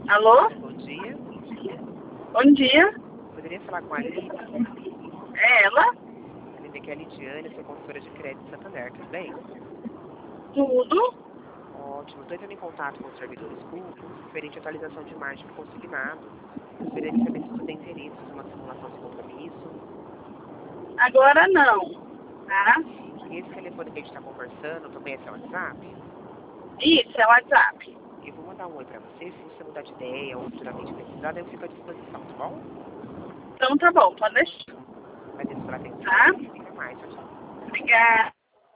Alô? Bom dia. Bom dia. Poderia falar com a Aline? É ela? Aline, aqui é a Lidiane, sou consultora de crédito de Santander, tudo bem? Tudo? Ótimo. Estou entrando em contato com os servidores públicos referente à atualização de margem do consignado. Gostaria de saber se você tem interesse em fazer uma simulação de compromisso. Agora não. Tá? E esse telefone que a gente está conversando também é seu WhatsApp? Isso, é o WhatsApp. Eu vou mandar um oi para você, se você mudar de ideia ou futuramente precisar, eu fico à disposição, tá bom? Então tá bom, pode deixar. Agradeço pela atenção Tá? e até mais, tchau, tchau. Obrigada.